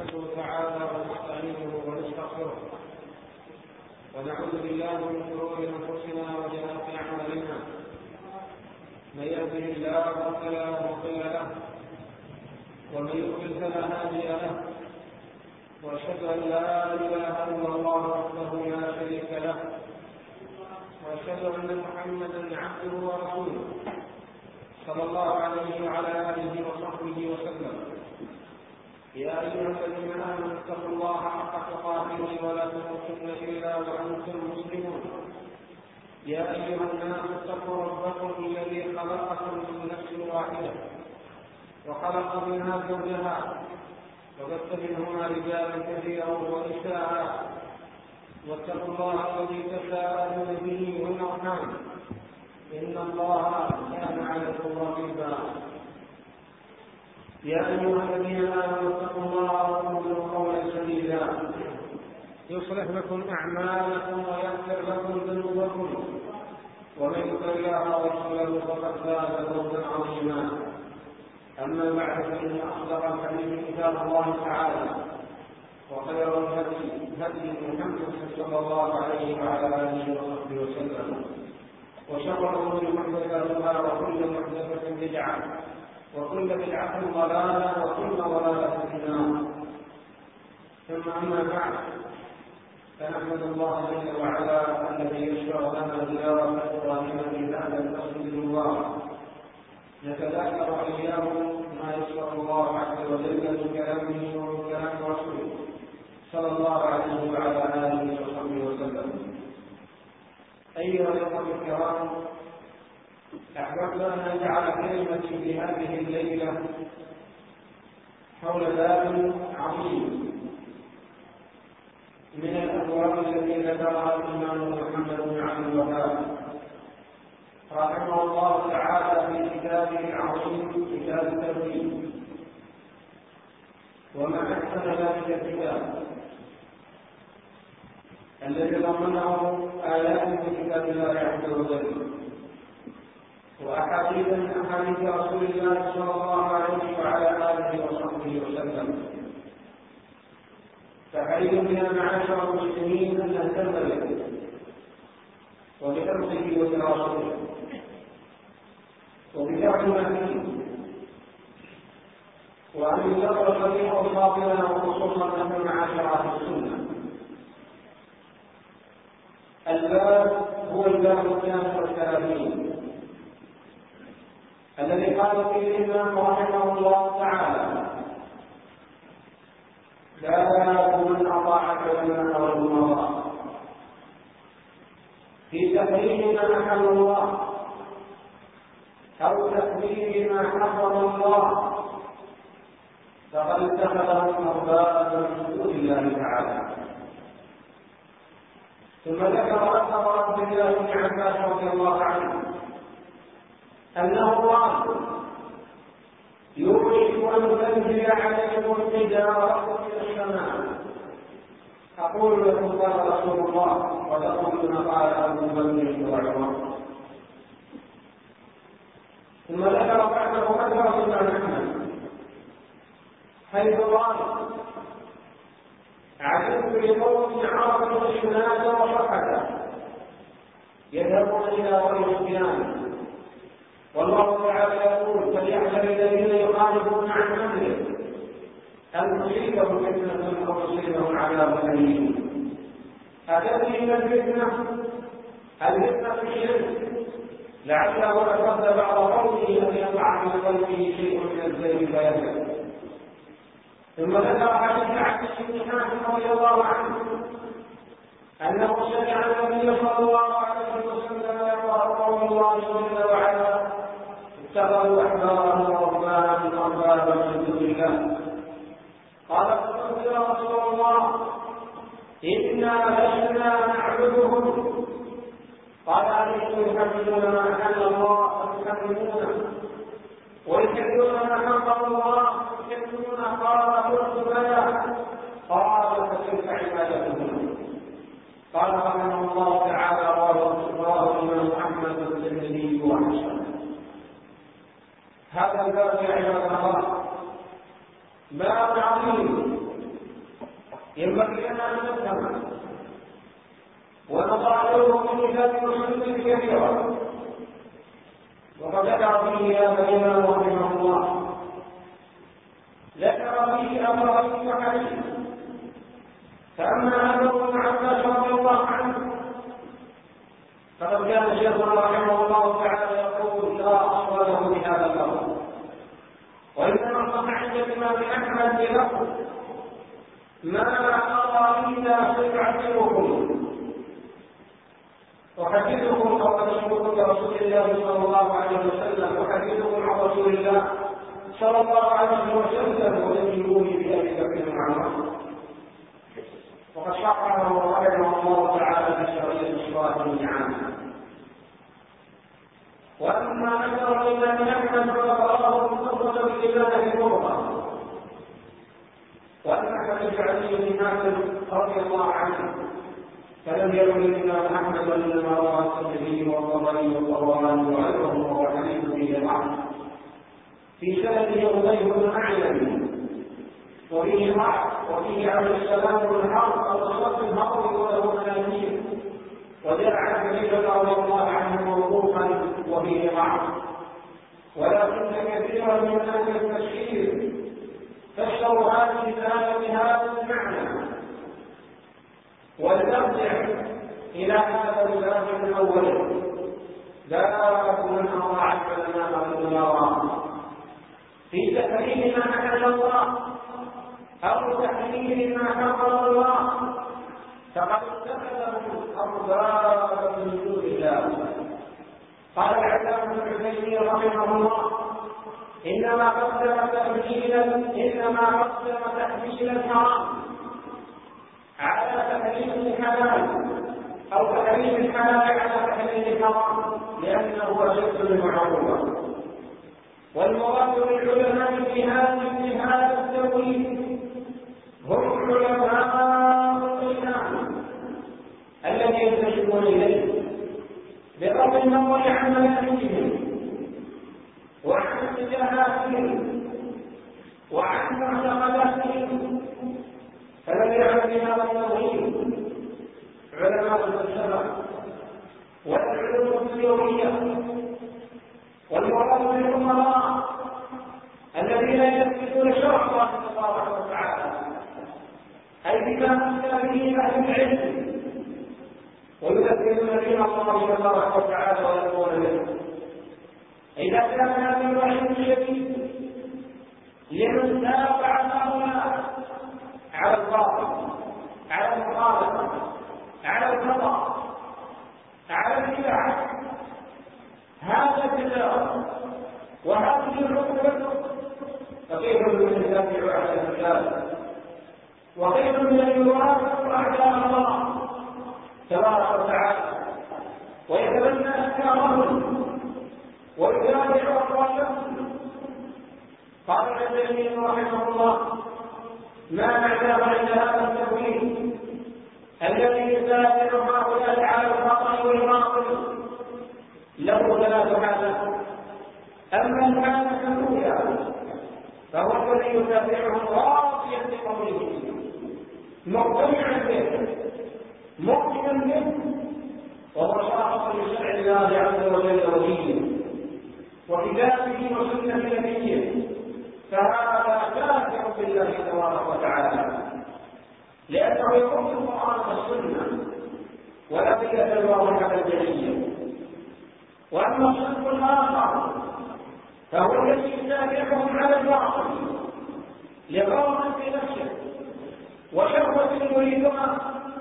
نحمده تعالى ونستعينه ونستغفره ونعوذ بالله من شرور انفسنا وسيئات اعمالنا. من يهده الله فلا مضل له ومن يضلل فلا هادي له، واشهد ان لا اله الا الله وحده لا شريك له، واشهد ان محمدا عبده ورسوله صلى الله عليه وعلى اله وصحبه وسلم. يا ايها الذين امنوا اتقوا الله حق تقاته ولا تموتن الا وانتم مسلمون. يا ايها الناس اتقوا ربكم الذي خلقكم من نفس واحده وخلق منها زوجها وبث منهما رجالا كثيرا ونساء، واتقوا الله الذي تساءلون به والارحام ان الله كان عليكم رقيبا. يا ايها الذين امنوا اتقوا الله وقولوا قولا سديدا يصلح لكم اعمالكم ويغفر لكم ذنوبكم، ومن يطع الله ورسوله فقد فاز فوزا عظيما. اما بعد، فان اصدق الحديث كتاب الله تعالى، وخير الهدي هدي محمد صلى الله عليه وعلى اله وصحبه وسلم، وشر الامور محدثاتها وكل محدثه بدعه وكل بدعه ضلاله وكل ضلاله في النار. ثم اما بعد، فنحمد الله جل وعلا الذي يشرع لنا زياره ابراهيم في هذا المسجد المبارك، نتذاكر اياه ما يشرع الله عز وجل من كلامه ومن كلام رسوله صلى الله عليه وعلى اله وصحبه وسلم. ايها الاخوه الكرام، احببت ان اجعل كلمتي في هذه الليله حول باب عظيم من الابواب التي ذكرها الامام محمد بن عبد الوهاب رحمه الله تعالى في كتابه العظيم كتاب التوحيد. وما احسن ذلك الكتاب الذي ضمنه ايات من كتاب الله عز وجل واحاديث من احاديث رسول الله صلى الله عليه وعلى اله وصحبه وسلم. فحري بنا معاشر المسلمين ان نهتم به وبحفظه ودراسته وبفعل ما فيه، وان يذكر جميع اوصافنا وخصوصا نحن معاشر اهل السنه. الباب هو الباب 32 الذي قال فيه الامام رحمه الله تعالى: باب من اطاعك ومن الله، في تحريم ما احل الله او تحريم ما حرم الله، فقد اتخذهم اربابا من دون الله تعالى. ثم ذكر اثر عبد الله بن عباس رضي الله عنه انه قال: يوشك ان تنزل عليكم الحجاره من السماء، اقول لكم قال رسول الله وتقولون قال ابو بكر وعمر. ثم ذكر بعده اثر الامام احمد حيث قال: علمت لقوم عرفوا الشمال وشحته يذهبون الى غير سفيان، والله تعالى يقول: فليحذر الذين يخالفون عن امره ان تصيبهم فتنه او يصيبهم عذاب اليم. اتدري ما الفتنه؟ الفتنه الشرك، لعله اشد بعض قوله ان يقع في قلبه شيء من الزيغ فيهلك. ثم ذكر حديث عبد بن حاتم رضي الله عنه انه سمع النبي صلى الله عليه وسلم يقرا قول الله جل وعلا: اتخذوا احبارهم ورهبانهم اربابا من دون الله. قال: فقلت يا رسول الله انا لسنا نعبدهم. قال: اليسوا يحملون ما احل الله فتحرمونه ويحلون ما حرم الله يحلون؟ قال: قلت بلى. قال: فتلك عبادتهم. قال رحمه الله تعالى: رواه الامام احمد والترمذي وحسن. هذا الباب يا عباد الله باب عظيم ينبغي لنا أن نفهم ونضع له من كتاب وسنة كثيرة، وقد ذكر فيه هذا الإمام رحمه الله، ذكر فيه أمرين وحديث. فأما أبو بن عباس رضي الله عنه فقد كان شيخنا رحمه الله تعالى يقول لا أصل له بهذا الأمر، وإنما صح عند الإمام أحمد بلفظ ما أرى إلا سيعذبكم أحدثكم أو أبشركم برسول الله صلى الله عليه وسلم، أحدثكم عن رسول الله صلى الله عليه وسلم ويجيبوني بأبي بكر وعمر. وقد شرحه رحمه الله تعالى في شرعية الصلاة والنعام. وأما أكثر الإمام أحمد فقرأه بالقدرة بالإيمان بالقربة. وأما حديث علي بن حاتم رضي الله عنه فلم يروي الإمام أحمد وإنما روى الترمذي والطبري والطبراني وغيرهم، وهو حديث فيه ضعف. في سنده أبي بن أعين وفيه ضعف، وفيه عليه السلام بن حرب أو صوت الهضم وله مناكير، وجاء عن جرير رضي الله عنه موقوفا وفيه ضعف. ولكن كثيرا من أهل التفسير فسروا هذه الآية بهذا المعنى ولنرجع إلى هذا الباب الأول ذلك من أطاع العلماء والأمراء في تحريم ما أحل الله أو تحريم ما حرم الله، فقد اتخذهم أربابا من دون الله. قال العلامة ابن تيمية رحمه الله إنما قدم تحليل الحرام على تحريم الحلال أو تحريم الحلال على تحريم الحرام لأنه أشد المعروف. والمراد بالعلماء في هذا التأويل هم علماء الإسلام الذي ينتسبون إليه بغض النظر عن مناهجهم وعن اتجاهاتهم وعن معتقداتهم. فلم يعلم بهذا التوحيد علماء الفلسفه والعلوم السياسيه. والمراد بالامراء الذين يثبتون شرع الله تبارك وتعالى اي بما امن به اهل العلم ويذكرون دين الله تبارك وتعالى ويقولون به. اذا كان هذا الوحي الشديد لمن تابع هؤلاء على الباطل، على المخالفه، على الخطا، على البدع، هذا الجزاء وهذه العقوبه. فكيف من يتابع على الكتاب وكيف من يوافق اعداء الله تبارك وتعالى ويتبنى افكارهم ويتابع اقوالهم. قال ابن تيميه رحمه الله ما معنى غير هذا التكوين الذي يسافر هؤلاء على الخطا والباطل له ثلاث حالات. اما الحاله الاولى فهو الذي يتابعهم راضيا بقوله مقتنعا به مؤمنا به وهو شاخص لشرع الله عز وجل ودينه وكتابه وسنه نبيه، فهذا كافر بالله تبارك وتعالى لانه يقول القران والسنه ولا يتبع على الجليه. واما الصنف الاخر فهو الذي يتابعهم على الباطل لغرض في نفسه وشهوه يريدها،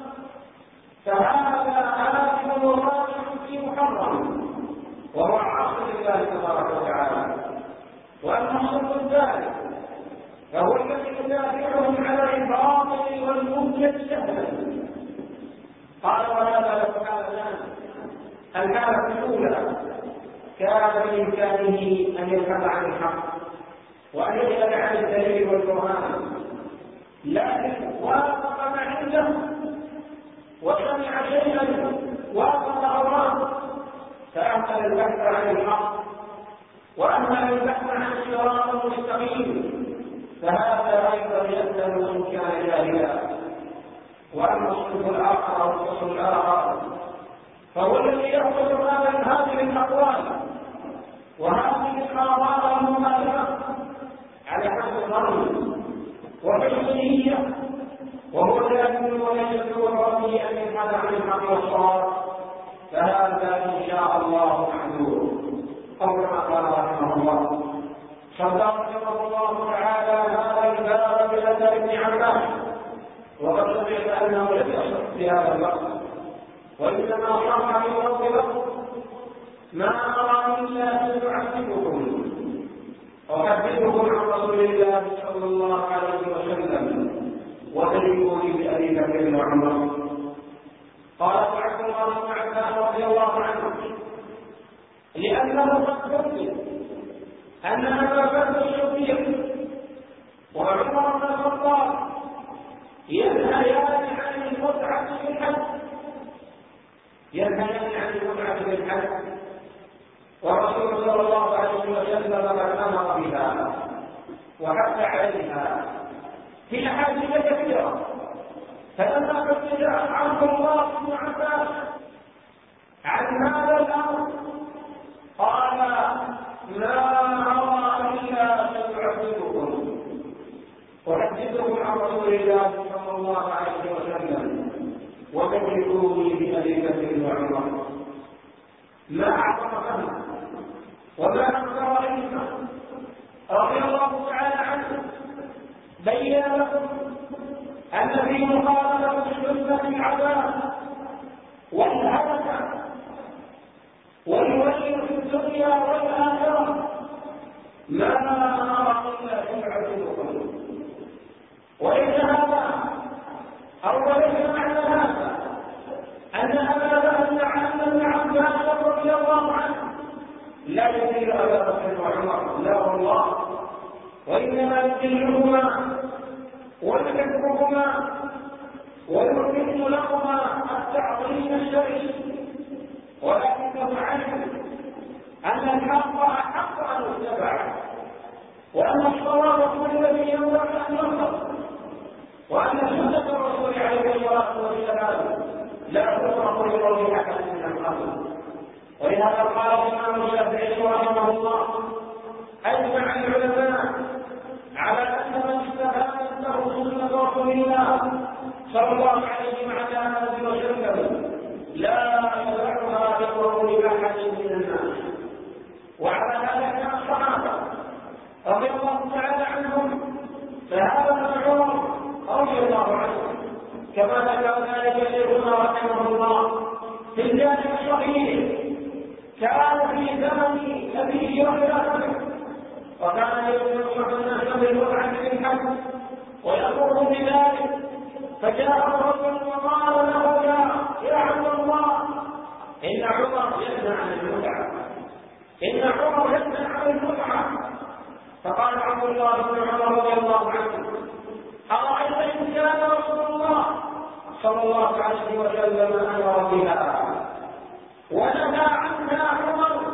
فهذا آثم وراجع في محرم وهو عاصي لله تبارك وتعالى. واما الصنف الثالث فهو الذي يتابعهم على الباطل والمنكر سهلا. قال وهذا له حالتان. الحاله الاولى كان بامكانه ان يبحث عن الحق وان يسال عن الدليل والبرهان، لكن وافق ما عنده وسمع شيئا وافق هواه فأهمل البحث عن الحق وأهمل البحث عن الصراط المستقيم، فهذا أيضا يأثم إن كان جاهلا وأما الصنف الآخر أو القسم الآخر فهو الذي يأخذ هذه الأقوال وهذه الآراء المخالفة على حسب الظن وحسن النية، وهو لازم وليس هو الرأي أن يبحث عن الحق والصواب، فهذا إن شاء الله محدود. أو كما قال رحمه الله صدق الله تعالى هذا الباب بأثر ابن عباس، وقد سمعت أنه لم يصح في هذا الوقت، وإنما صح في موضع ما أرى إلا أن أعذبكم أحدثكم عن رسول الله صلى الله عليه وسلم وتجيبوني بأبي بكر وعمر. قال عبد الله بن عباس رضي الله عنه لأنه قد ثبت أن أبا بكر الصديق وعمر بن الخطاب ينهيان عن المتعة في الحج، ينهيان عن المتعة في الحج، والرسول صلى الله عليه وسلم قد أمر بها وحث عليها في أحاديث كثيرة. فلما فتح عبد الله بن عباس عن هذا الأمر قال لا أرى إلا سأحدثكم عن رسول الله صلى الله عليه وسلم وذكروني بأبي بكر وعمر. ما أعظم فهمه وما أكثر علمه رضي الله تعالى عنه، بين لكم أن في مخالفة السنة العذاب والهلكة والويل في الدنيا والآخرة ما أرى إلا سيعذبكم. وليس هذا أو وليس معنى هذا أن أبا بن عباس رضي الله عنه لا يدل أبا بكر وعمر، لا والله، وإنما يدلهما ويذكرهما ويثبت لهما التعظيم الشرعي، ولكنه علم أن الحق أحق أن يتبع، وأن الصواب هو الذي ينبغي أن ينصر، وأن سنة الرسول عليه الصلاة والسلام لا تطرق لقول أحد من الخلق. ولهذا قال الإمام الشافعي رحمه الله أجمع العلماء على أن من استفادت له سنة رسول الله صلى الله عليه وعلى آله وسلم لا يدعها بقول أحد من الناس. وعلى هذا كان الصحابة رضي الله تعالى عنهم، فهذا ابن عمر رضي الله عنه كما ذكر ذلك شيخنا رحمه الله في الجامع الصحيح كان في زمن أبي هريرة وكان ينصح الناس بالمتعة في الحج ويأمرهم بذلك، فجاء الرجل وقال له يا عبد الله إن عمر ينهى عن المتعة، إن عمر ينهى عن المتعة. فقال عبد الله بن عمر رضي الله عنه أرأيت إن كان رسول الله صلى الله عليه وسلم أمر بها ونهى عنها عمر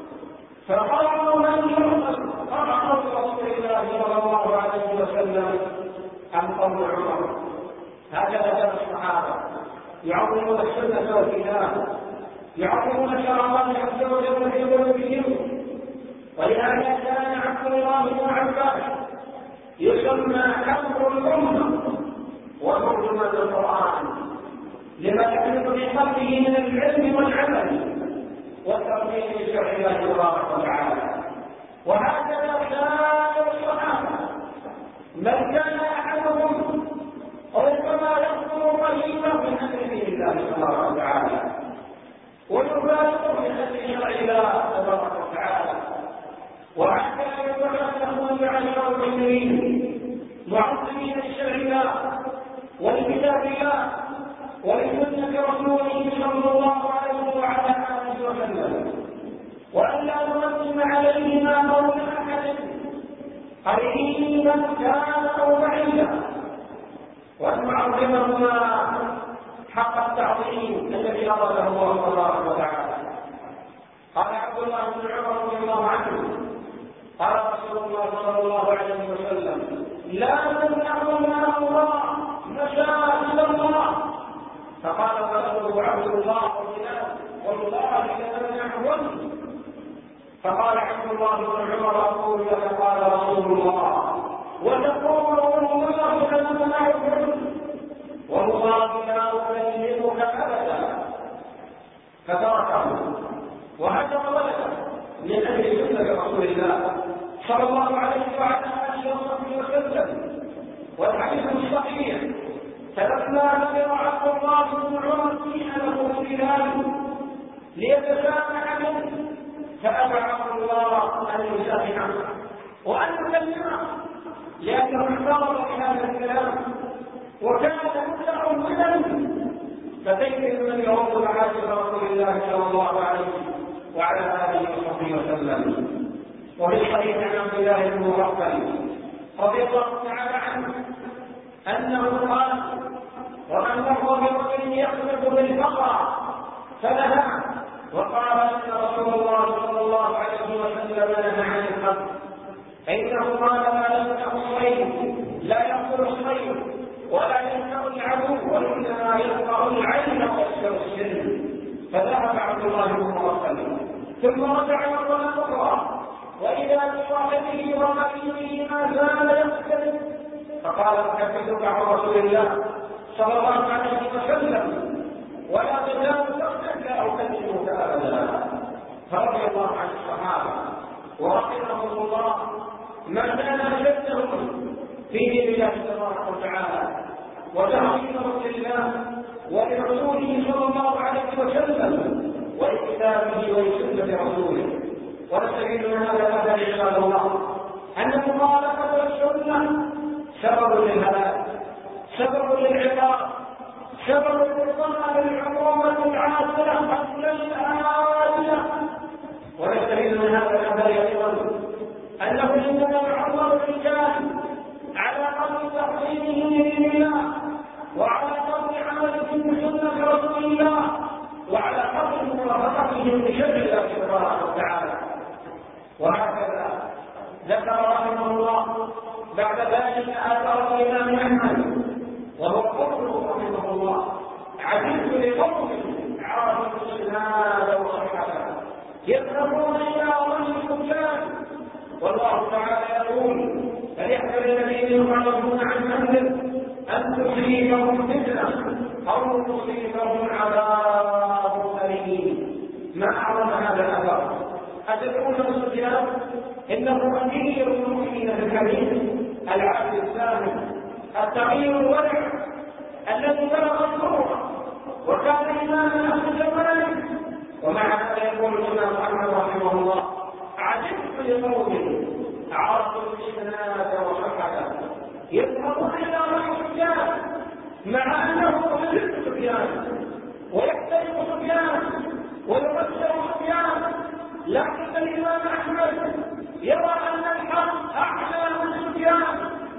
فقالوا من يؤمن قال رسول الله صلى الله عليه وسلم أم قول عمر. هكذا كان الصحابة يعظمون السنة والكتاب، يعظمون شرع الله عز وجل في قلوبهم. ولهذا كان عبد الله بن عباس يسمى حبر الأمة وترجمة القرآن لما يحدث في قلبه من العلم والعمل والتربية لشرع الله تبارك وتعالى. وهكذا سائر الصحابة من كان أحدهم ربما يذكر قليلا من أمر الله تبارك وتعالى ويبالغ من أمر شرع الله تبارك وتعالى، وهكذا يتحدثون عن المؤمنين معظمين لشرع الله ولكتاب الله ولسنة رسوله صلى الله عليه وعلى آله وسلم، وأن لا نقدم عليهما قول أحد قريبا كان أو بعيدا، وأن نعظمهما حق التعظيم الذي أراده الله تبارك وتعالى. قال عبد الله بن عمر رضي الله عنه قال رسول الله صلى الله عليه وسلم لا تمنعوا من الله مساجد الله فقال ولده عبد الله وبلال والله لنمنعهن. فقال عبد الله بن عمر اقول لك قال رسول الله وتقول والله لنمنعهن والله لا اكلمك ابدا. فتركه وهجر ولده من اجل سنه رسول الله صلى الله عليه وعلى اله وصحبه وسلم. والحديث الصحيح فلما نظر عبد الله بن عمر فيها له بلال ليتسامح منه فابى عبد الله ان يسامحه وان يكلمه لانه اعترض بهذا الكلام وكان متعودا. فكيف من يرد معاشر رسول الله صلى الله عليه وعلى اله وصحبه وسلم. وفي الصحيح عن عبد الله بن مغفل رضي الله تعالى عنه انه قال ومن مر برجل يخلق بالبقره فنهى وقال ان رسول الله صلى الله عليه وسلم نهى عن الخمر فانه قال ما يمنع الصيد لا يقتل الصيد ولا يمنع العدو وانما يقطع العين ويكسر السن. فذهب عبد الله بن مغفل ثم رجع مره اخرى واذا بصاحبه وقريبه ما زال يقتل فقال احدثك عن رسول الله صلى الله عليه وسلم ولا تزال تختك او تكلمك ابدا. فرضي الله عن الصحابه ورحمهم الله ما كان اشدهم في دين الله تبارك وتعالى وتعظيمهم لله ولرسوله صلى الله عليه وسلم وإكتابه ولسنة رسوله. ونستفيد من هذا المثل عباد الله أن مخالفة السنة سبب للهلاك سبب للعقاب سبب للطمع للعقوبة العاجلة قبل الآية. ونستفيد من هذا المثل أيضا أنه إنما يعمر الرجال على قدر تحصيله لله وعلى قدر عمله بسنة رسول الله وعلى قدر مرافقتهم بشرع الله تبارك وتعالى. وهكذا ذكر رحمه الله بعد ذلك آثار الإمام أحمد وهو قوله رحمه الله عجبت لقوم عرفوا الإسناد وصحته يذهبون إلى رجل سفيان والله تعالى يقول فليحذر الذين يخالفون عن امره ان تصيبهم فتنه او يصيبهم عذاب اليم. ما اعظم هذا الاثر. اتدرون سفيان انه امير المؤمنين في الحديث العبد السامي التقي الورع الذي بلغ القوه وكان اماما اهل زمانه. ومع هذا يقول الامام احمد رحمه الله عجبت لقوم عرفوا الإسناد وصحته يذهبون إلى رجل سفيان مع أنه يحب سفيان ويحترم سفيان ويقدر سفيان لكن الإمام أحمد يرى أن الحق أعلى من سفيان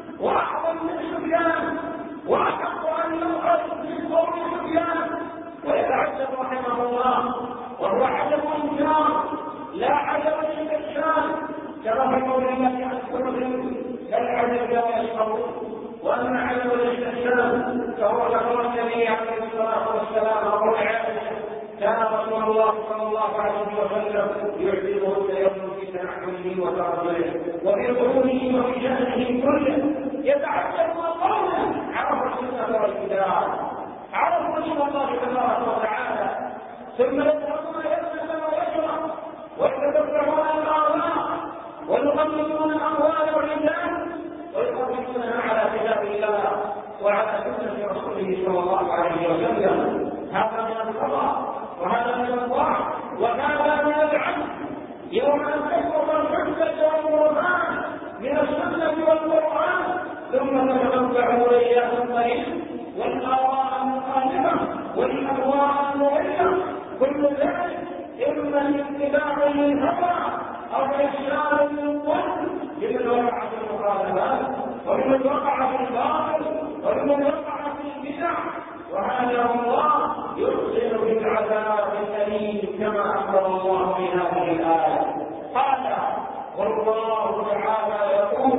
وأعظم من سفيان وأحق أن يؤخذ من قول سفيان. ويتعجب رحمه الله وهو عدم إنكار لا عدم استكشاف كما في قول الله عن كلهم كالعدم لا يشعرون. واما عدم الاستحسان فهو ذكر النبي عليه الصلاه والسلام وقول عائشه كان رسول الله صلى الله عليه وسلم يعجبه التيمم في تنعمه وترجله وفي ظهوره وفي شانه كله يتعجب قولا عرفوا السنه والكتاب عرفوا دين الله تبارك وتعالى ثم يذهبون يسلم ويشرب ويتبعون الاراء ويقلدون الاموال والرجال ويقدمونها على كتاب الله وعلى سنه رسوله صلى الله عليه وسلم. هذا من الخطا وهذا من الضعف وهذا من العجز. يوم ان تسقط الحجه والبرهان من السنه والقران ثم تتبعون اياه الطريق والاراء المخالفه والاهواء المضله كل ذلك اما لاتباع للهوى او ارشاد للظن لمن وقع في المخالفات ومن وقع في الباطل ومن وقع في البدع وهذا الله يرسل بالعذاب الاليم كما اخبر الله في هذه الايه. قال والله تعالى يقول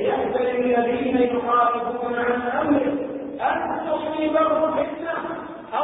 فليحذر الذين يخالفون عن امره ان تصيبهم فتنه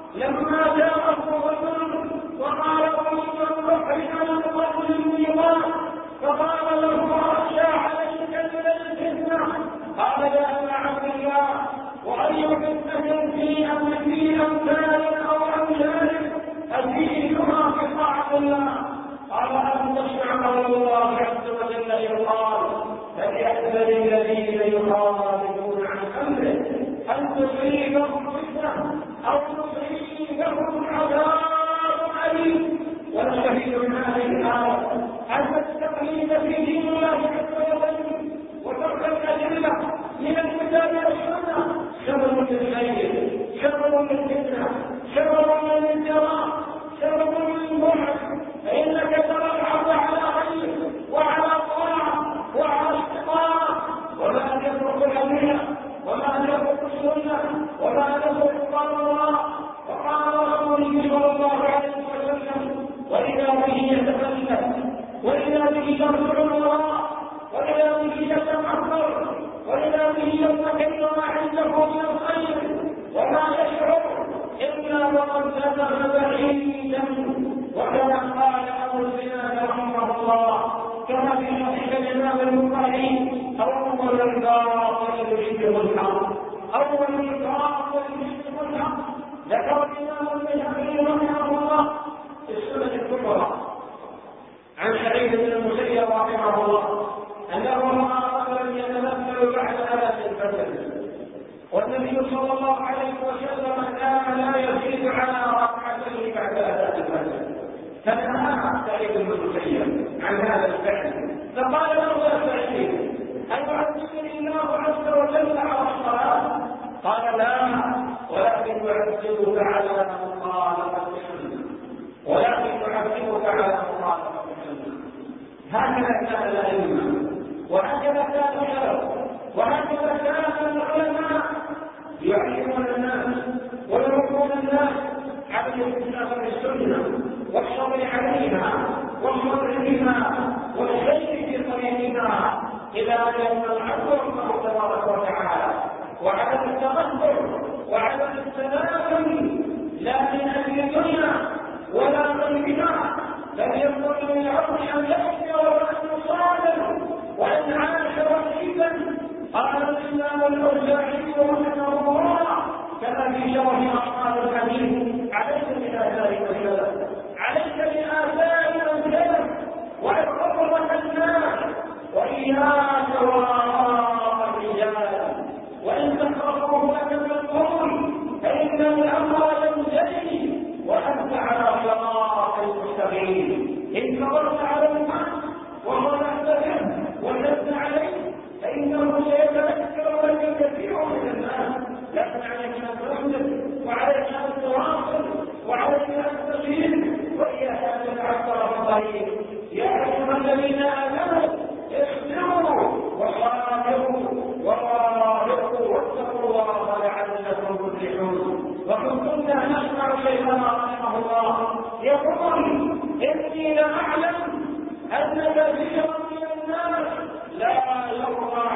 لما جاءه رجل وقال اريد ان اخرج من قبل الميقات فقال له اخشى عليك من الفتنه قال يا ابا عبد الله واي فتنه في امثال او امثال ازيدها في طاعه الله قال ان تسمع قول الله عز وجل يقال فليحذر الذين يخالفون عن امره ان تصيبهم فتنه او يصيبهم عذاب اليم. والشهيد من هذه الايه ان التقليد في دين الله عز وجل وترك الادله من الكتاب والسنه سبب للخير سبب للفتنه سبب للانتراء سبب للبعد فانك ترى العبد على خير وعلى طاعه وعلى استقامه وما يترك الادله وما يترك السنه وما يترك قول الله وقال رسوله صلى الله عليه وسلم واذا به يتكلم واذا به يرفع الوراء واذا به يتمحضر واذا به يتكلم ما عنده من الخير وما يشعر الا وقد ذهب بعيدا. وكما قال ابو الزناد رحمه الله كما في صحيح الامام البخاري اول الباطل يشبه الحق اول الباطل يشبه الحق. ذكر الامام البيهقي رحمه الله في السنه الكبرى عن سعيد بن المسيب رحمه الله انه راى رجلا يتمثل بعد اذان الفجر والنبي صلى الله عليه وسلم كان لا يزيد على ركعتين بعد اذان الفجر فنهى سعيد بن المسيب عن هذا الفعل فقال له يا سعيد أيعذبني الله عز وجل على الصلاة؟ قال لا ولكن يعذبك على مخالفة السنة هكذا كان الأئمة وهكذا كان السلف وهكذا كان العلماء يعلمون الناس ويربون الناس على الالتزام بالسنة والصبر عليها والصبر بها والسير في طريقها إلى أن يكون العبد الله تبارك وتعالى وعدم التغفر وعدم التناول لا من أجل الدنيا ولا غيرها بل يكون من العبد أن يحيا وأن يصادر وأن عاش وحيدا. قال الإمام الأوزاعي رحمه الله كما في شرح أصحاب الحديث عليك بآثار السلف عليك بآثار السلف وعظمة الناس وإياك وراء الرجال وإن تخافوا لك من القول فإن الأمر ينجلي وأنت على صراط المستقيم. إن صبرت على الناس وصلحت به وجدت عليه فإنه سيتذكر لك كثير من الناس لكن عليك أن تصبر وعليك أن تواصل وعليك أن تسير وإياك أن تتعثر في الطريق. يا أيها الذين آمنوا اصبروا وصابروا ورابطوا واتقوا الله لعلكم تفلحون. وكنا نسمع شيخنا رحمه الله يقول إني لأعلم أن كثيرا من الناس لا يرضى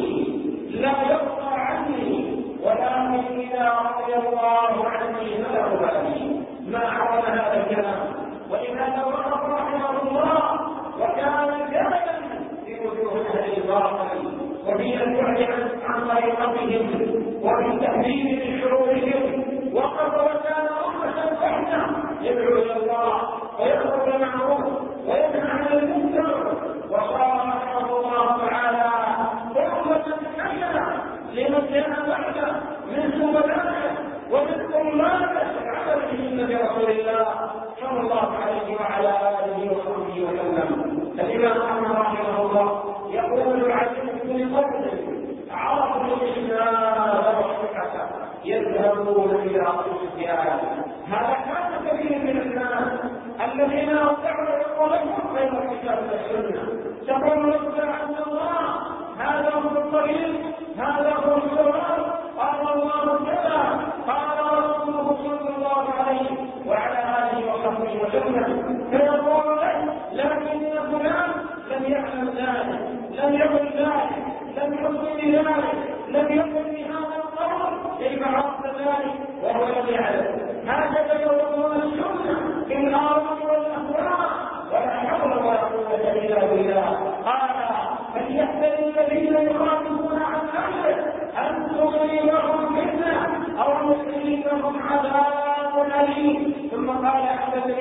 عني ولكن إذا رضي الله عني فلا أبالي. ما عرف هذا الكلام وإذا توقف رحمه الله وكان جهلا في وجوه أهل الباطل وفي البعد عن طريقتهم وفي تهديد من شرورهم وقف وكان أمة وحده يدعو إلى الله ويأمر بالمعروف وينهى عن المنكر وصار رحمه الله تعالى أمة حسنة لمن كان بعده من زملائه ومن أمته على سنة رسول الله صلى الله عليه وعلى آله وصحبه وسلم. الإمام أحمد رحمه الله يقول العزيز بن قوم عرفوا الإسلام والصحة يذهبون إلى أبي سفيان. هذا كان كثير من الناس الذين أودعوا عقولهم بين الكتاب والسنة تقول لك عند الله هذا هو الطريق هذا هو الصراط قال الله كذا قال رسوله صلى الله عليه وعلى آله وصحبه وسلم فيقول له لكن فلان لم يعلم ذلك لم يقل ذلك لم يقل بذلك لم يقل بهذا القول كيف عرفت ذلك وهو لم يعلم. هذا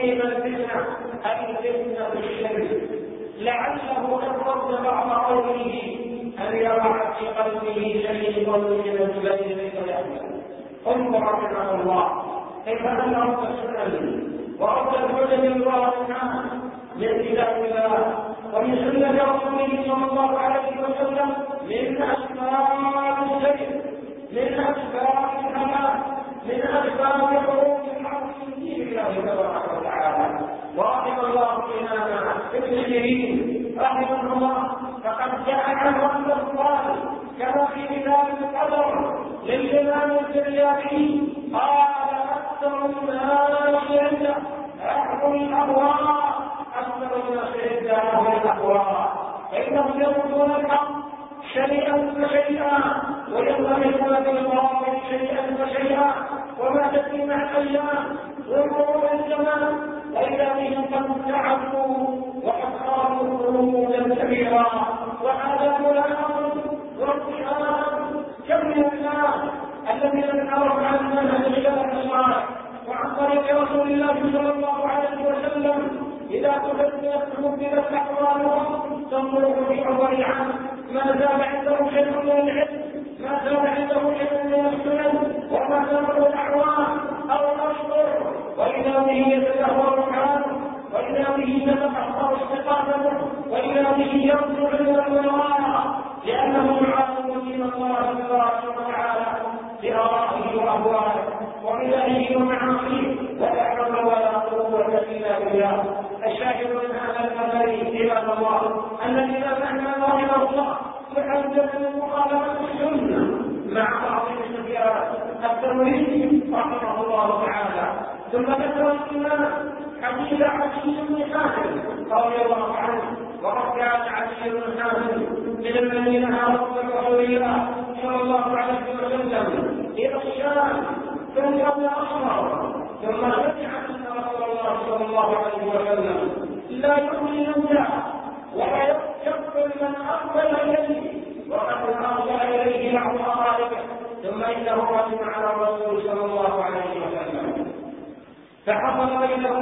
تقيم الفتنة أي فتنة الشرك، لعله إن رد بعض قوله أن يقع في قلبه شيء من الجبين فيحمل. انظر رحمه الله كيف أن رب السنن ورب الحجج الواضحة من كتاب الله ومن سنة رسوله صلى الله عليه وسلم من أسباب الشرك، من أسباب الحمام، من أسباب خروج الحق من دين الله تبارك وتعالى. ورحم الله إمامنا ابن سيرين رحمه الله فقد جاء عنه أن القرآن كما في كتاب القدر للإمام الفريابي قال أكثر الناس عنده أهل الأهواء، أكثر الناس عنده أهل الأهواء، فإنهم يردون الحق شيئا فشيئا وينطلقون بالباطل شيئا فشيئا، وما تأتي مع الأيام ومرور الزمان وإذا بهم قد تعبوا وقد خافوا خروجا كبيرا وهذا ملاحظ وارتحال. كم من الناس الذين انحرفوا عن منهج السلف الصالح وعن طريق رسول الله صلى الله عليه وسلم إذا تبدلت أحوالهم تنظر في عبر عنه ما زال عنده شيء من العلم، ما زال عنده شيء من السنن وما زال الأعوام أو الأشهر، وإذا به يتدهور حاله، وإذا به تتأخر استقامته، وإذا به يرجع إلى الله لأنه يعاقب دين الله تبارك وتعالى بآرائه وأهواله وبدعه ومعاصيه ولا حول ولا قوة إلا بالله. الشاهد من هذا المثل عباد الله أن الإمام أحمد رحمه الله يحدث من مخالفة السنة مع بعض السفيان التمريض رحمه الله تعالى. ثم ذكر الإمام حديث علي بن حاتم رضي الله عنه وقد كان علي بن حاتم من الذين هاجروا رسول الله صلى الله عليه وسلم إلى الشام ثم أصبر ثم رجع أن رسول الله صلى الله عليه وسلم لا يؤمن الله ولا يقبل من أقبل إليه وقد أرسل إليه بعض أقاربه، ثم إنه رجع على الرسول صلى الله عليه وسلم فحصل بينه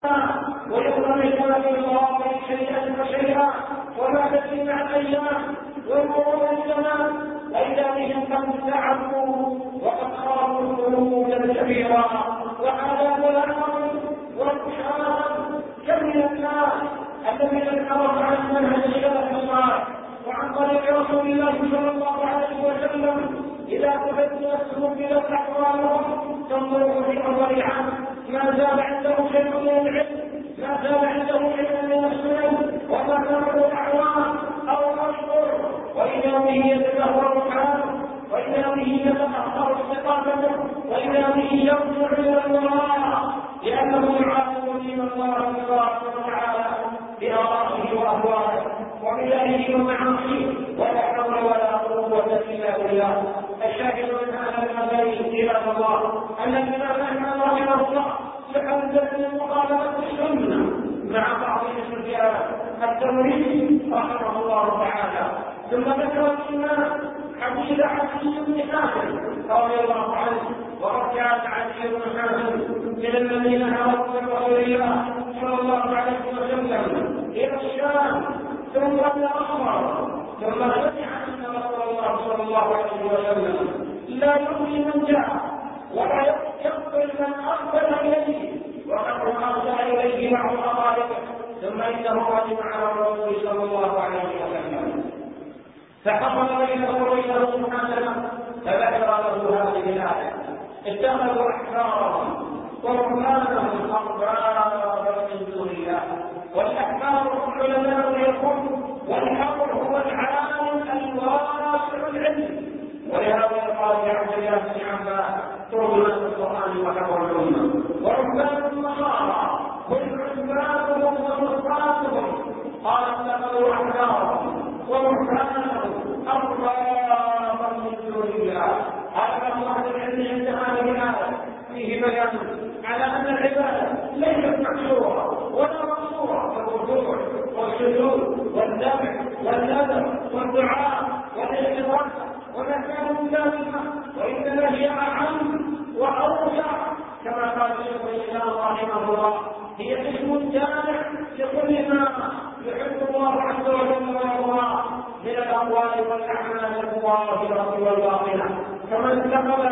ويقرأ في الواقع شيئا فشيئا وما تأتي مع الأيام ومرور الزمان وإذا بهم قد تعبوا وقد خافوا خروجا كبيرا وهذا ملاحظ وارتحال. كم من الناس الذين انحرفوا عن منهج السلف الصالح وعن طريق رسول الله صلى الله عليه وسلم إذا تبدلت أحوالهم تنظر في عبر عنه ما زال عنده شيء من العلم، ما زال عنده شيء من السنن وما زال الأعوام أو الأشهر، وإذا به يتدهور حاله، وإذا به يتأخر استقامته، وإذا به يرجع إلى الله لأنه يعاقب دين الله تبارك وتعالى بآرائه وأهواله وبدعه ومعاصيه ولا حول ولا قوة إلا بالله. الشاهد من هذا المثل عباد الله أن الإمام أحمد رحمه الله يحدث من مخالفة السنة مع بعض السفيان التمريض رحمه الله تعالى. ثم ذكر الإمام حديث علي بن حاتم رضي الله عنه وقد كان علي بن حاتم من الذين هاجروا رسول الله صلى الله عليه وسلم إلى الشام ثم أصبر ثم رجع أن رسول الله صلى الله عليه وسلم لا يؤمن من جاء ولا يقبل من أقبل إليه وقد أرسل إليه بعض أقاربه، ثم إنه رجع على الرسول صلى الله عليه وسلم فحصل بينه وبينه محاسبة فذكر له هذه الآية اتخذوا أحبارهم ورهبانهم أربابا من دون الله. والأحبار هم علماء اليهود والحبر هو العالم الواسع العلم، ولهذا قال عبد الله بن عباس ترجمان القرآن وحبر الأمة. ورهبان النصارى هم عبادهم ورهبانهم قال اتخذوا أحبارهم ورهبانهم أربابا من دون الله. هذا الله العلم عند هذه الآية فيه بيان على أن العبادة ليست محصورة ولا مقصورة بالخضوع والسجود والذبح والنذر والدعاء والاستغاثة وما كان من ذلك، وإنما هي أعم وأوسع كما قال شيخ الإسلام رحمه الله هي اسم جامع لكل ما يحب الله عز وجل ويرضاه من الأقوال والأعمال الظاهرة والباطنة. فمن اتخذ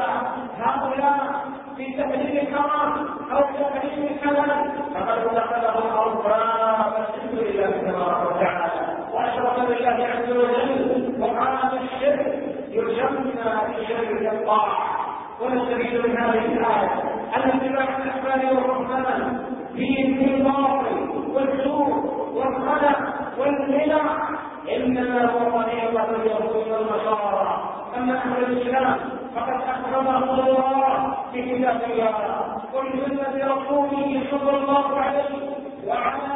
هؤلاء في تحريم الحرام أو تحريم الحلال فقد اتخذهم أرباب الشرك لله تبارك وتعالى وأشرك بالله عز وجل. وهذا الشرك يسمى بشرك الطاعة. ونستفيد من هذه الآية أن اتباع الأحباب والرحمن في الباطل والسوء والخلع والبدع إنما هو طريقة اليهود والنصارى. أما أهل الإسلام فقد أكرمهم الله في كتاب الله وبسنة رسوله صلى الله عليه وعلى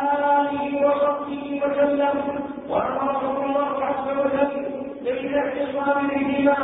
آله وصحبه وسلم، وأمرهم الله عز وجل بالاعتصام بهما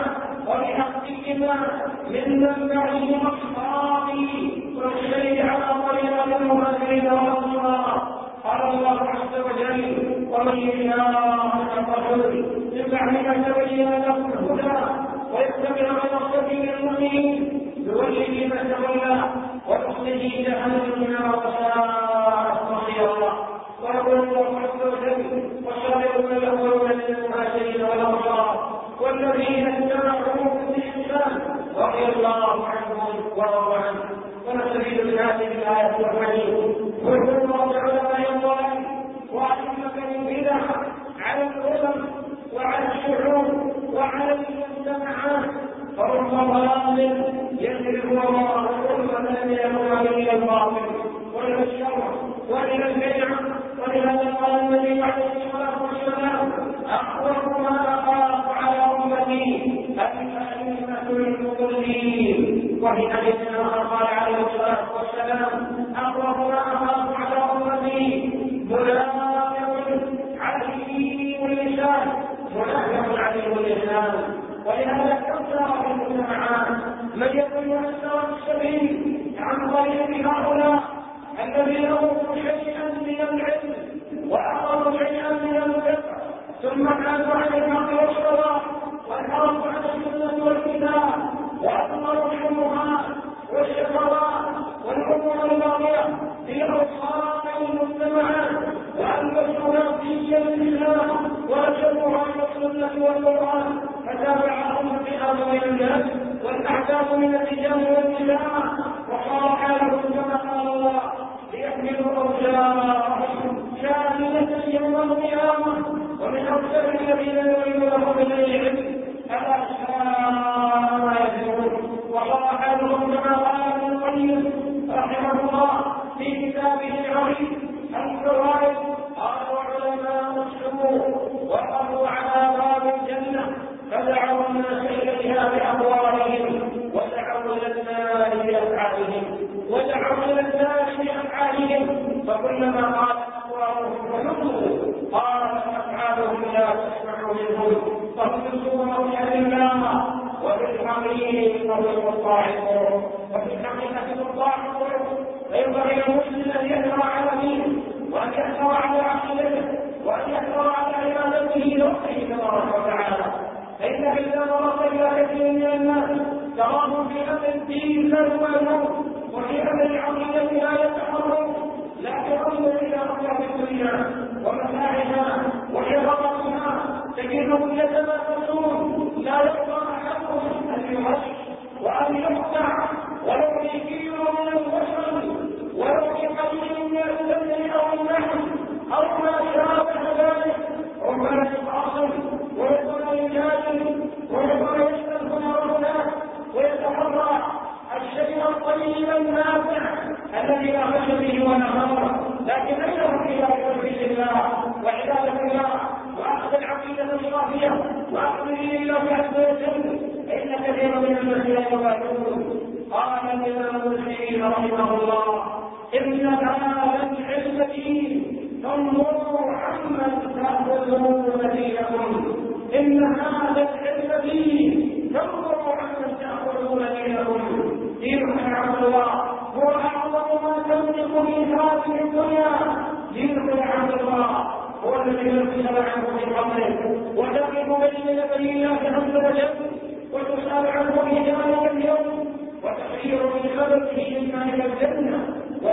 وبحقهما من منبعهم الصافي والسير على طريقة المهاجرين والأنصار. قال الله عز وجل: ومن يشاء الرسول من بعد ما تبين له الهدى ويتبع غير سبيل المؤمنين يوله ما تولى ونصله جهنم وساءت مصيرا. ويقول الله عز وجل: والسابقون الاولون من المهاجرين والانصار والذين اتبعوهم باحسان رضي الله عنهم ورضوا عنه. ونستفيد من هذه الايه والحديث حكم علماء الله وائمه البدع على الامم وعلى الشعوب وعلى المجتمعات. فرب ضلال يجري الله الامه من الى الباطل والى الشر والى البدع. ولهذا قال النبي عليه الصلاه والسلام: اخوف ما اخاف على امتي الائمه المضلين. وفي حديث اخر قال عليه الصلاه والسلام: اخوف ما اخاف على امتي منافق عليم اللسان. منافق عليم اللسان. ولهذا كثر في المجتمعات من يكون يسار السبيل عن طريق هؤلاء الذين اوتوا شيئا من العلم واخذوا شيئا من الفقه ثم كانوا عن الحق والصواب وانحرفوا عن السنه والكتاب واثمروا الشبهات والشهوات والامور الباطله في اوساط المجتمعات والبسوا نفسيا الاسلام ونشروا عن السنه والقران. فتابعهم فئام من الناس والاحزاب من الرجال والنساء وصار حالهم كما قال الله: ليحملوا اوزارهم شامله يوم القيامه. ومن اوزار الذين يريدونهم العلم الا ساء ما يزرون. وصار حالهم كما قال ابن القيم رحمه الله في كتابه العظيم الفوائد: قال علماء السمو وقفوا على باب الجنه فدعوا الناس اليها باموالهم ودعوا الى النار بافعالهم فكلما قال اقوالهم ونطقوا قالت افعالهم لا تسمع منهم فهم يسوون باهل الله وبالحقيقه هم الصاعقون. وفي الحقيقه الصاعقون فينبغي للمسلم ان يحذر على دينه وان يحذر على عقيدته وان يحذر على عبادته لربه تبارك وتعالى. فإن إذا نظر إلى كثير من الناس تراهم في أمر الدين لا يوالون وفي أمر العقيدة لا يتحرون، لا ينظر إلى أمر الدنيا ومتاعها وحرارتها تجدهم يتنافسون. لا يرضى أحدهم أن يمس وأن يقطع ولو بكيل من البشر ولو بقليل من الدم أو النحل أو ما شابه ذلك. ربما يتعصب ويكون يجادل ويكون يستلزم ربنا ويتحرى الشيء الطيب النافع الذي لا بأس به ولا ضرر، لكن انه الى توحيد الله وعباده الله واخذ العقيده الصافيه واخذ دين الله عز وجل. ان كثيرا من الناس لا يبالون. قال الامام مسلم رحمه الله: ان هذا العلم دين فانظروا عمن تاخذون دينكم. ان هذا العلم دين فانظروا عمن تاخذون دينكم. دينكم يا عبد الله هو اعظم ما تملك في هذه الدنيا. دينكم يا عبد الله هو الذي يرسل عنه في قبره وتقف بين يدي الله عز وجل وتسال عنه في ذلك اليوم وتخير من خبره اما الى الجنه واما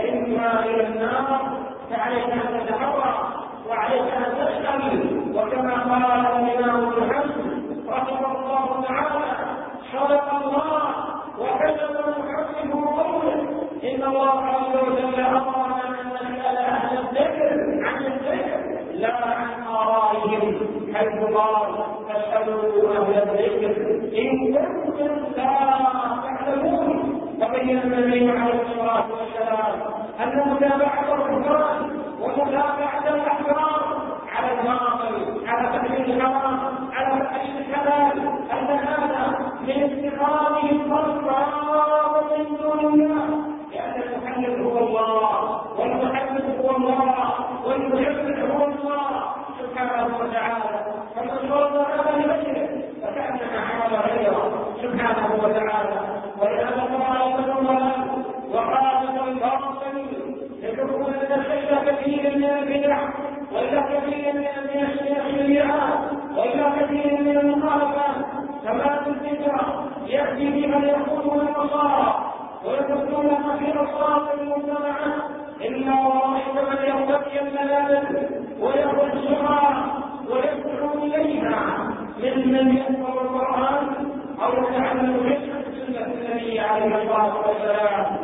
الدنيا إلى النار فعليك أن تتحرى وعليك أن تسأل. وكما قال الإمام ابن حزم رحمه الله تعالى: صدق الله وكذب المحدث قوله إن الله عز وجل أمرنا أن نسأل أهل الذكر عن الذكر لا عن آرائهم، حيث قال: فاسألوا أهل الذكر إن كنتم لا تعلمون. فبين النبي عليه الصلاة والسلام أن متابعة الرهبان ومتابعة الأحبار على الباطل، على فتح الحرام، على فتح الحلال، أن هذا من اتخاذهم أربابا من دون الله، لأن المحلل هو الله والمحدث هو الله والمشبه هو الله سبحانه وتعالى. فمن صرف هذا لغيره فكأنما حمل غيره سبحانه وتعالى. ولهذا قال ابن وقال الباطل يكون الى كثير من البدع والى كثير من الشريعات والى كثير من المخالفات. كما في البدع ياتي بمن يقولون النصارى ويقولون في اصوات المجتمعات الا ورايت من يرتقي الملابس ويقول السمع ويدعو اليها ممن يقرا القران او يتعلم فقه سنه النبي عليه الصلاه والسلام.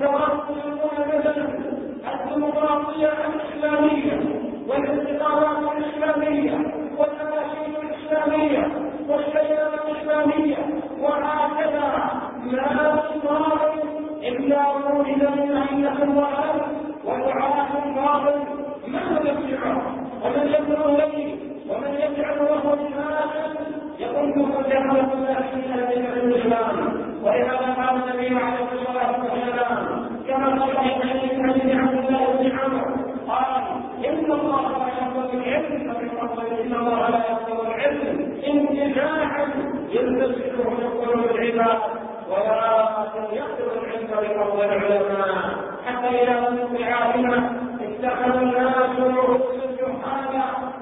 فتوقفون مثلا الديمقراطيه الاسلاميه والانتخابات الاسلاميه والاناشيد الاسلاميه والسياره الاسلاميه وهكذا ما صار الا ولد من عينه الضلال ودعاه الباطل. من يتبعه ومن يدعو اليه ومن يجعل له الناس يقوم بجهاله الناس من الاسلام. ولهذا قال النبي عليه الصلاه والسلام كما في صحيح عن عبد الله بن عمرو قال: ان الله لا يقبل العلم ان الله لا يقبل العلم انتزاعا يلتزمه من قلوب العباد ولكن يقبل العلم بفضل العلماء. حتى اذا لم يكن عالما اتخذوا الناس رؤوسا جهالا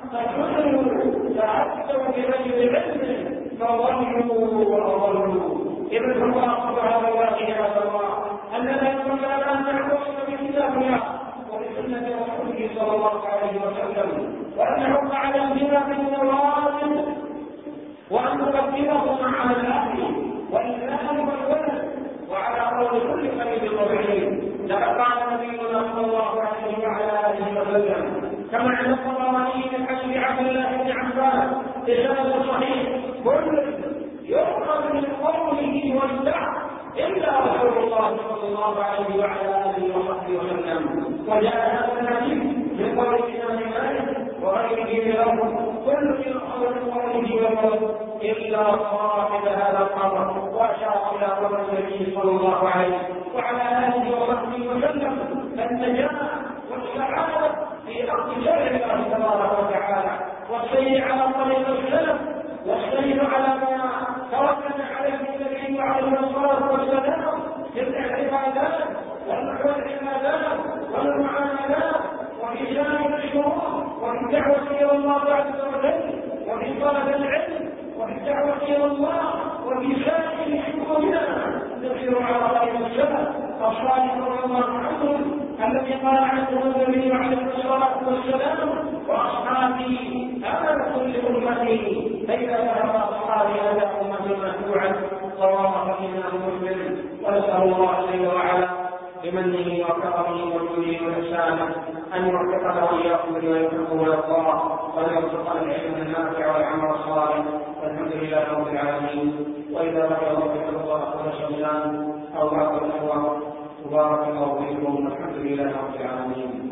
فجهلوا فافتوا بغير علم فضلوا واضلوا. إذن الله سبحانه وتعالى أننا ينبغي أن نعبد بكتاب الله وبسنة رسوله صلى الله عليه وسلم، وأن نحث على الجهاد بالنوازل وأن نقدمهم على الأهل والمال والولد وعلى قول كل قريب وبعيد. لقد قال نبينا صلى الله عليه وعلى آله وسلم كما عند الطبراني من حديث عبد الله بن عباس بسند صحيح: كل يؤخذ من قوله والدعوة إلا رسول الله صلى الله عليه وعلى آله وصحبه وسلم. وجاء هذا الحديث من قول الإمام مالك وغيره له: كل يؤخذ من قوله والدعوة إلا صاحب هذا القبر. وأشار إلى قول النبي صلى الله عليه وعلى آله وصحبه وسلم النجاة والسعادة في أرض شرع الله تبارك وتعالى والسير على طريق السلف والسير على ما توكل عليه النبي عليه الصلاه والسلام في الاعتقادات والعبادات والمعاملات وفي سائر الشروط وفي الدعوه الى الله عز وجل وفي طلب العلم وفي الدعوه الى الله وفي سائر شؤوننا نسير على طريق السلف الصالح رضي الله عنهم الذي قال عنه النبي عليه الصلاه والسلام: واصحابي امانه لامتي فاذا ذهب اصحابي الى امتي متبوعا. رواه الامام مسلم. ونسال الله جل وعلا بمنه وكرمه وجوده واحسانه ان يوفقنا واياكم لما يحب ويرضاه وان يرزقنا العلم النافع والعمل الصالح. والحمد لله رب العالمين. واذا لقي الله الله فسلم او بعض الاخوه بارك الله فيكم والحمد لله رب العالمين.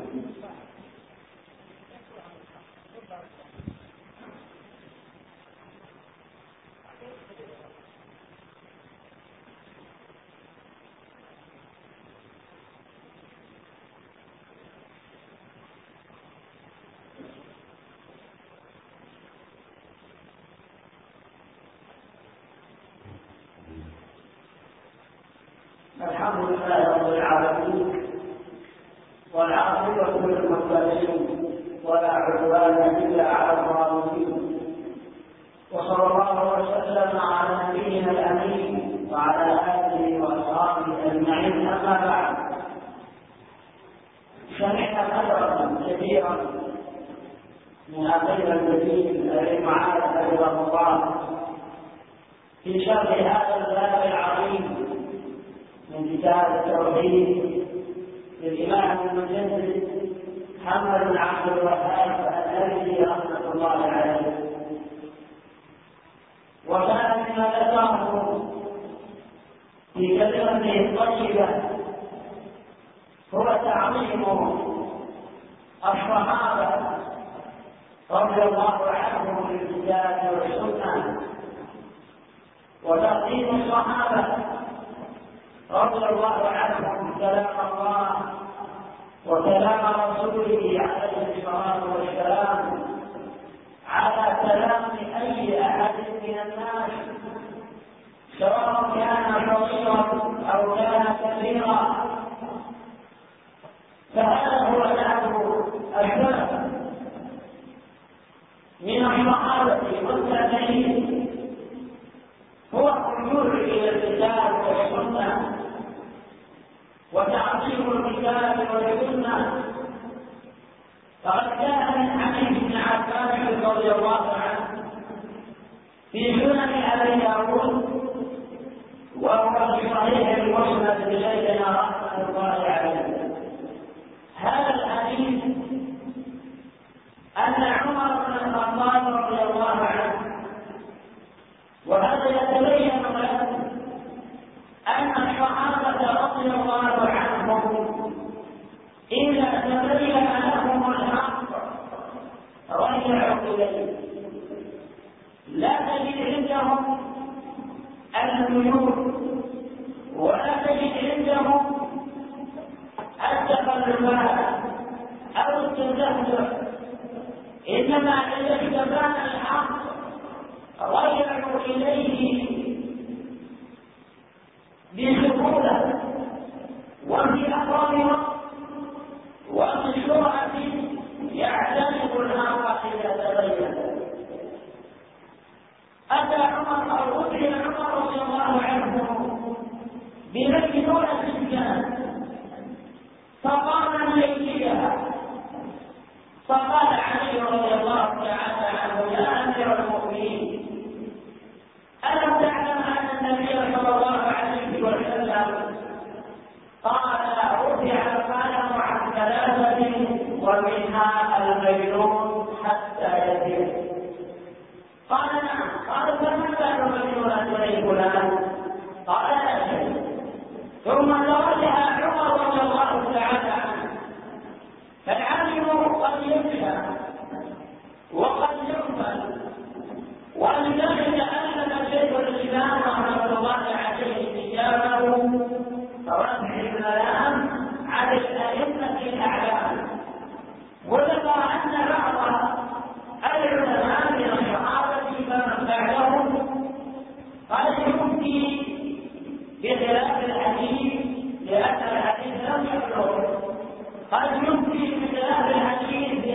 الحمد لله رب العالمين والعاقبة للمتقين ولا عدوان إلا على الظالمين. وصلى الله وسلم على نبينا الأمين وعلى آله وأصحابه أجمعين. أما بعد، كثيرا من أخينا الجديد أبي معاذ حفظه الله في شرح هذا الباب العظيم من كتاب التوحيد للإمام المجدد محمد بن عبد الوهاب النبوي رحمة الله عليه. وكان مما ذكره في كلمته الطيبة هو تعظيم الصحابة رضي الله عنهم بالكتاب والسنة، وتقديم الصحابة رضي الله عنهم كلام الله وكلام رسوله عليه الصلاة والسلام على كلام أي أحد من الناس، سواء كان صغيرا أو كان كبيرا. فهذا هو نحو السلف من الصحابة والتابعين، هو الرجوع إلى الكتاب والسنة وتعظيم الكتاب والسنة. فقد كان من حديث ابن عباس رضي الله عنه في سنن أبي داود وهو في صحيح المسند لشيخنا رحمة الله عليه. هذا الحديث أن عمر بن الخطاب رضي الله عنه، وهذا يتبين لنا أن الصحابة رضي الله عنهم إذا تبين لهم الحق رجعوا إليه، لا تجد عندهم الميول ولا تجد عندهم التخلفات أو التزهد، إنما إذا استبان الحق رجعوا إليه بسهولة وفي أقرب وقت وبسرعة يعتنق الحق إذا تبين. أتى عمر أو أتي عمر رضي الله عنه بمجنونة الجنة فقام ليجيها، فقال علي رضي الله تعالى عنه: يا أمير المؤمنين، ألم تعلم أن النبي صلى الله عليه وسلم قال رفع القلم عن ثلاثة ومنها المجنون حتى يتم؟ قال نعم. قال فمن كان مجنونا فلان؟ قال لا شيء. ثم توجه عمر رضي الله تعالى عنه، فالعالم قد يخشى وقد يغفل، ولذلك ألزم شيخ الإسلام رحمه الله عليه إجابه رفع الملام على الأئمة الأعلام، وذكر أن بعض العلماء من الصحابة فمن بعدهم قد يفتي بخلاف الحديث لأن الحديث لم يبلغ، قد يفتي بخلاف الحديث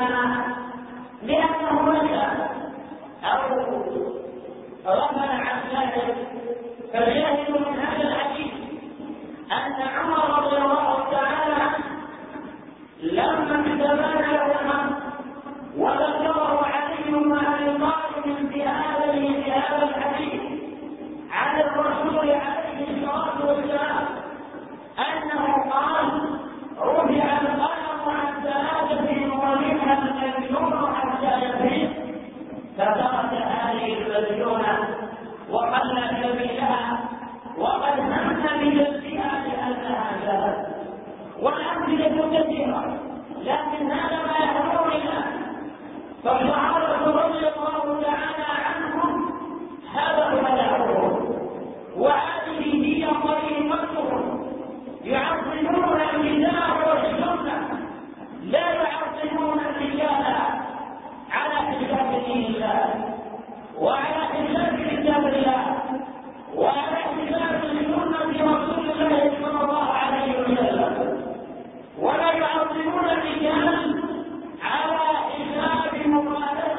لأنه مشى أو غفل عن ذلك. فالشاهد من هذا الحديث أن عمر رضي الله تعالى عنه لما استبان له الحق وذكره علي بن أبي طالب في هذا الحديث عن الرسول عليه الصلاة والسلام أنه قال: رفع القلم عن ثلاثة ومنها المجنون حتى يفيق، فترك هذه المجنونة وقل سبيلها وقد هم بجلدها لأنها جهل. والأمثلة كثيرة، لكن هذا ما يهمنا. فالصحابة رضي الله تعالى عنهم هذا هو دعوهم، وهذه هي طريقتهم، يعظمون الكتاب والسنة، لا يعظمون الرجال على حساب دين الله وعلى حساب كتاب الله وعلى حساب سنة رسول الله صلى الله عليه وسلم، ولا يعظمون الرجال على حساب مخالفة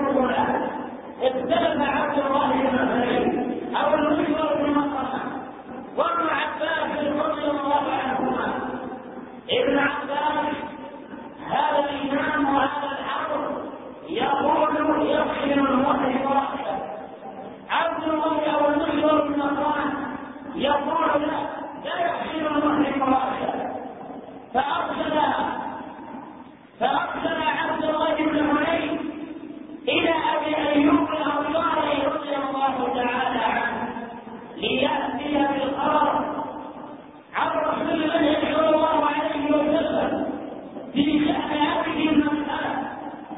الأولى اختلف عبد الله بن مسعود أو المسور بن مخرمة وابن عباس رضي الله عنهما. ابن عباس هذا الإمام وهذا الحرب يقول يغسل المحرم رأسه. عبد الله أو المسور بن مخرمة يقول لا يغسل المحرم رأسه. فأرسل عبد الله بن حنين إلى أبي أيوب الأنصاري رضي الله تعالى عنه ليأتي بالخبر عن رسول الله صلى الله عليه وسلم في شأن هذه المسألة.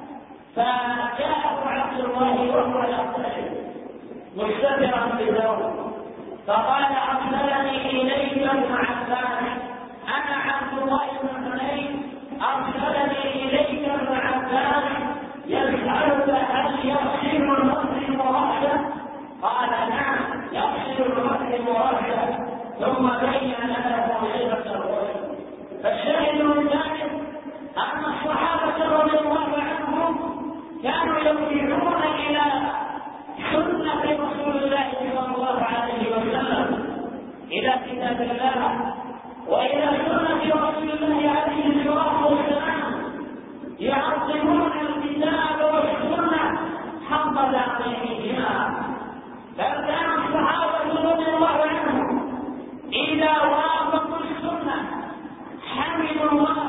فجاءه عبد الله وهو يغتسل مستترا بثوبه فقال أرسلني إليك ابن عباس أنا عبد الله بن حنين أرسلني إليك ابن عباس يسألك هل يغسل المحرم رأسه؟ قال نعم يغسل المحرم رأسه. ثم بين له صفة الغسل. فالشاهد من ذلك أن الصحابة رضي الله عنهم كانوا يرجعون إلى سنة رسول الله صلى الله عليه وسلم إلى كتاب الله وإلى سنة رسول الله عليه الصلاة والسلام يعظمون الكتاب والسنة حق تعظيمهما. بل كان الصحابة رضي الله عنهم إذا وافقوا السنة حمدوا الله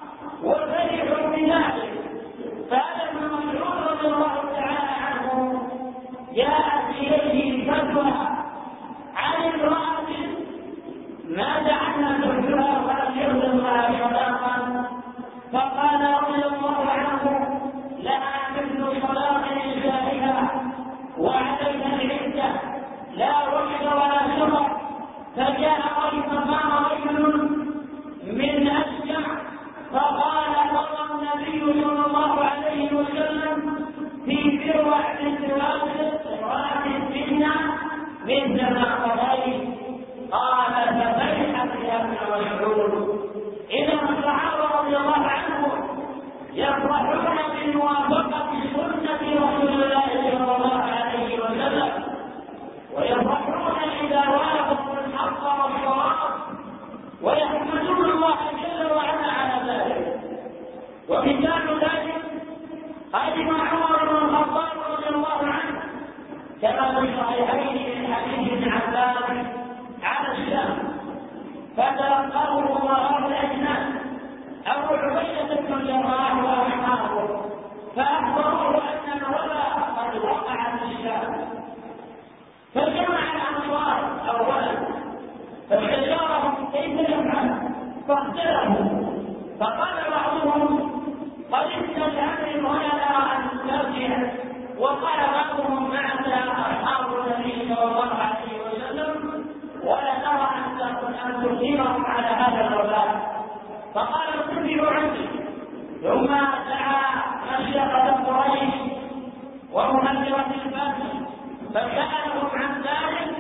وفرحوا بذلك. فهذا ابن مسعود رضي الله تعالى عنه جاءت إليه فتوى عن امرأة ما دعنا زوجها ولم يخدم لها صلاة فقال رضي الله عنه لها مثل صلاة نسائها وعليها العدة لا وحد ولا سفر. فجاء رجل من أشجع فقال قضى النبي صلى الله عليه وسلم في ذروة الزواج امرأة الفتنة مثل ما قضيت. قال ففرحت يا ابن مسعود. إذا الصحابة رضي الله عنهم يفرحون بموافقة سنة رسول الله صلى الله عليه وسلم ويفرحون إذا وافقوا الحق والصواب ويحمدون الله جل وعلا على ذلك. ومثال ذلك قدم عمر بن الخطاب رضي الله عنه كما في الصحيحين من حديث ابن عباس على الشام فتلقاه امراء الاجناس ابو عبيده بن الجراح واصحابه فاخبروه ان الوباء قد وقع في الشام. فجمع الانصار اولا فاستشارهم كيف يفعل فاختلفوا. فقال بعضهم قد استشهد ولا نرى ان نرجع. وقال بعضهم معنا اصحاب النبي صلى الله عليه وسلم ولا نرى ان تقيمهم على هذا الوباء. فقال اتبعوا عني. ثم دعا مشيخة قريش ومهاجرة الفتح فسألهم عن ذلك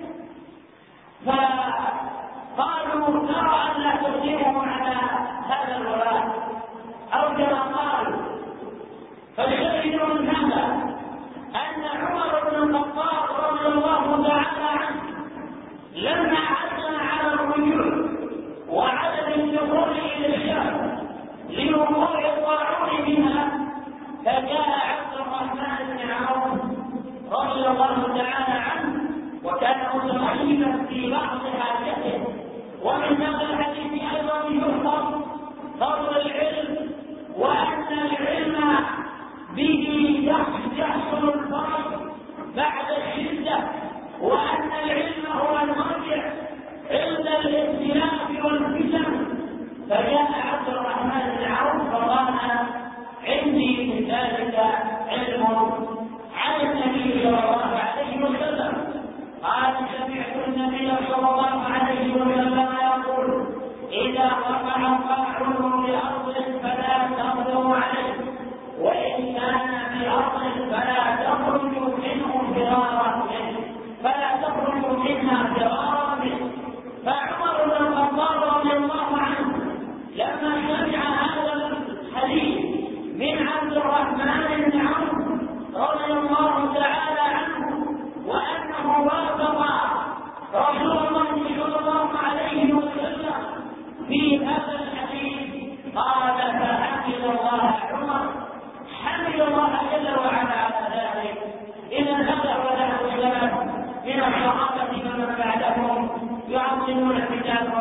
فقالوا نرى ان لا تقيمهم على هذا الوباء او كما قالوا. فالشاهد من هذا ان عمر بن الخطاب رضي الله تعالى عنه لما عزم على الرجوع وعدم الدخول الى الشام لوقوع الطاعون بها فجاء عبد الرحمن بن عوف رضي الله تعالى عنه وكان متخيلا في بعض حاجته. ومن هذا الحديث ايضا يفهم فضل العلم وان العلم به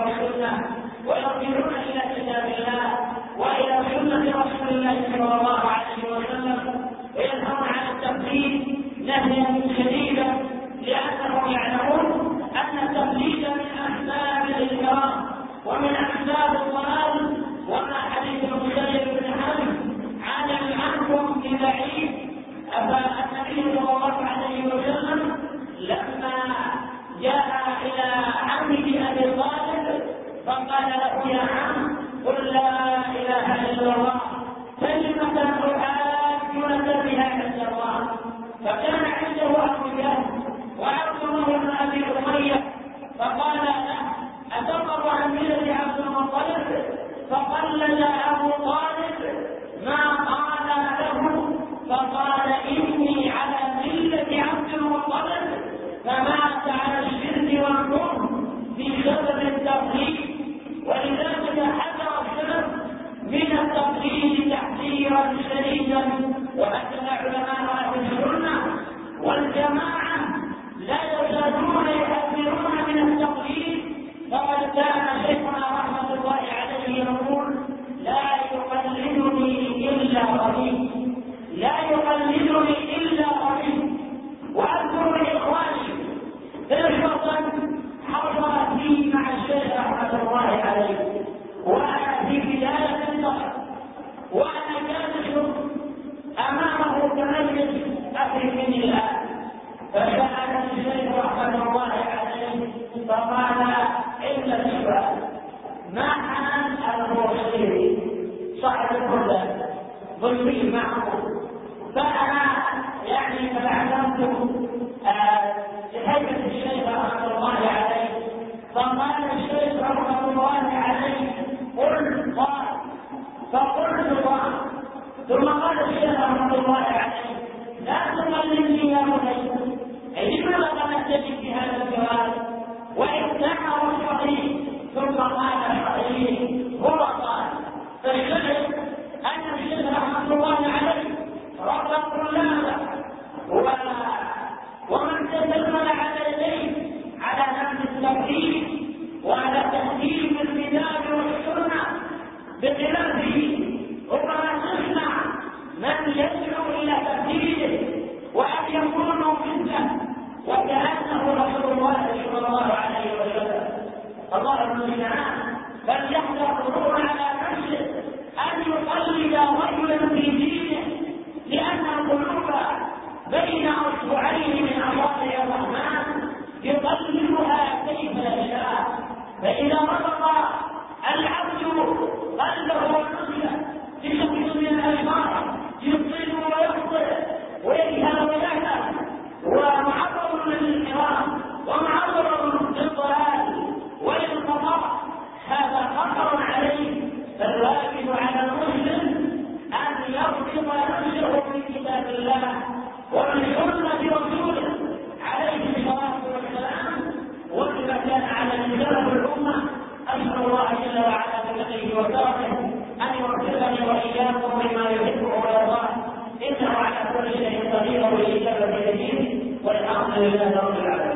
والسنة ويرجعون إلى كتاب الله وإلى سنة رسول الله صلى الله عليه وسلم وينهون عن التقليد نهيا شديدا لأنهم يعلمون أن التقليد من أسباب الإجرام ومن أسباب الضلال. وما حديث المسيب بن حزم عالم عنكم ببعيد النبي صلى الله عليه وسلم لما جاء إلى عمه أبي طالب فقال له يا عم قل لا إله إلا الله كلمة أحاج بها عند الله. فكان عنده أبو جهل وعبد الله بن أبي أمية فقال له أتمر عن ملة عبد المطلب؟ فقلد أبو طالب ما قال له فقال إني على ملة عبد المطلب فمات على الشرك والكفر بسبب التقليد. ولذلك حذر السلف من التقليد تحذيرا شديدا. وهكذا علماء أهل السنة والجماعة لا يزالون يحذرون من التقليد. فقد كان شيخنا رحمة الله عليه يقول لا يقلدني إلا قليل، لا يقلدني إلا قليل. وأذكر لإخواني قصة حصلت لي مع الشيخ رحمة الله عليه وأنا في بداية النظر وأنا جالس أمامه كمجلس أفريقي الآن. فسألني الشيخ رحمة الله عليه فقال إلا السؤال ما حال البوصيري صاحب الهدى ظلمي معه. فأنا يعني تبعثت لهيئة الشيخ رحمة الله عليه فقال الشيخ رحمة الله عليه قل قال فقلت قال. ثم قال الشيخ رحمة الله عليه لا تقلدني يا بني أي بلغ نفسك في هذا الجواب وإنتهى الصحيح. ثم قال الصحيح هو قال. فالشيخ أن الشيخ رحمة الله عليه رب الطلاب ومن تسلل على يديه على نفس التوحيد وعلى تهذيب الكتاب والسنة بخلافه ربما تسمع من يدعو إلى تهذيبه وأن يكونوا مثله وكأنه رسول الله صلى الله عليه وسلم. الله المستعان. فليحذر الرجل على نفسه أن يقلد رجلا في دينه لأن القلوب بين أصبعين من أصابع الرحمن يقلبها كيف يشاء. فإذا ربط العبد قلبه ونفسه بشكل من الأشرار يبطل ويخطئ ويجهل ويهلك ومعرض للانحراف ومعرض للضلال وللخطأ هذا خطر عليه. فالواجب على المسلم أن يربط نفسه بكتاب الله وبسنة رسوله عليه الصلاة والسلام وبما كان على سلف الأمة. أسأل الله جل وعلا بفضله وكرمه أن يوفقني وإياكم بما يحبه ويرضاه إنه على كل شيء قدير والإجابة بيده والحمد لله رب العالمين.